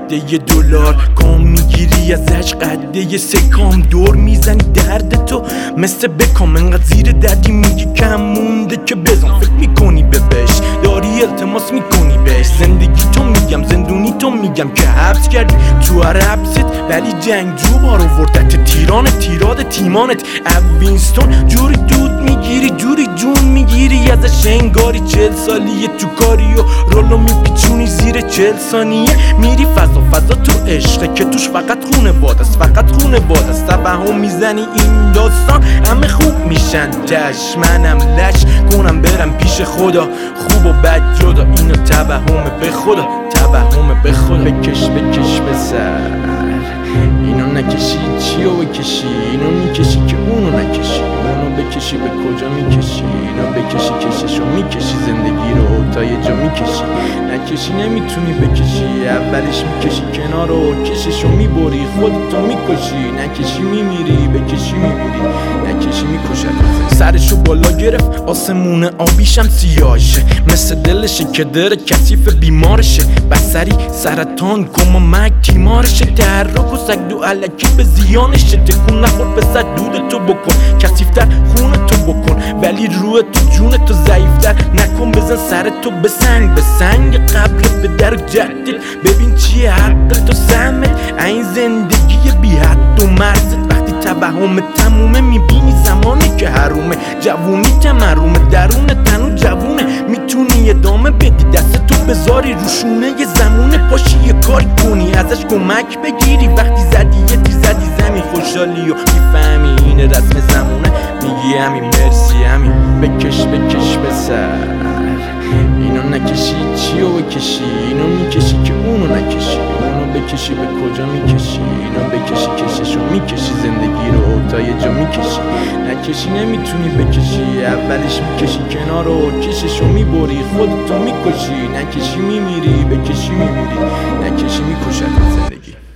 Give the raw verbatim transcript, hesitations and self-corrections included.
قده دلار کام میگیری ازش قده سکام دور میزنی درد تو مثل بکام انقدر زیر دردی میگی کم مونده که بزن فکر میکنی به بهش داری التماس میکنی بهش زندگی تو میگم زندونی تو میگم که حبس کردی تو هر حبست ولی جنگجو بار آوردت تیران تیراد تیمانت اوینستون جوری دود میگیری جوری جون میگیری ازش انگاری چل سالیه تو کاری و رولو میپیچونی زیر چل ثانیه میری فضا فضا تو عشقه که توش فقط خونه وادست فقط خونه وادست توهم میزنی این داستان همه خوب میشن جش منم لش کنم برم پیش خدا خوب و بد جدا اینو توهمه به خدا توهمه به خدا بکش بکش به سر اینو نکشی چیو بکشی اینو میکشی که اونو نکشی اونو بکشی به کجا میکشی اینو بکشی کششو میکشی زندگی رو تا یه جا میکشی نکشی نمیتونی بکشی اولش میکشی کنار رو کششو میبری خودتو میکشی نکشی میمیری بکشی میمیری نکشی میکشد سرشو بالا گرفت آسمون آبیشم سیاهشه مثل دلشه که داره کثیف بیمارشه بسری سرطان کمامک تیمارشه تحرک و سگ دو علکی به زیانشه تکون نخور به صد دود تو بکن کثیفتر خون تو بکن ولی روح تو جون تو ضعیفتر نکن بزن سر تو به سنگ به سنگ قبل به در جدید ببین چیه حق تو سمت این زندگی بی حد و مرزت وقتی توهم تمومه میبینی زمانی که حرومه جوونی تمرومه درون تنو جوونه میتونی ادامه بدی دست تو بذاری روشونه یه زمونه پاشی یه کاری کنی ازش کمک بگیری وقتی زدی یه تی زدی زمین خوشحالی و میفهمی این رسم زمونه میگی همین مرسی همین بکش بکش به سر اینو نکشی چیو بکشی اینو میکشی که اونو نکشی اونو بکشی به کجا میکشی اینو بکشی کششو میکشی زندگی رو تا یه جا میکشی نکشی نمیتونی بکشی اولش میکشی کنار رو کششو میبری خودتو میکشی نکشی میمیری بکشی میمیری نکشی میکشد زندگی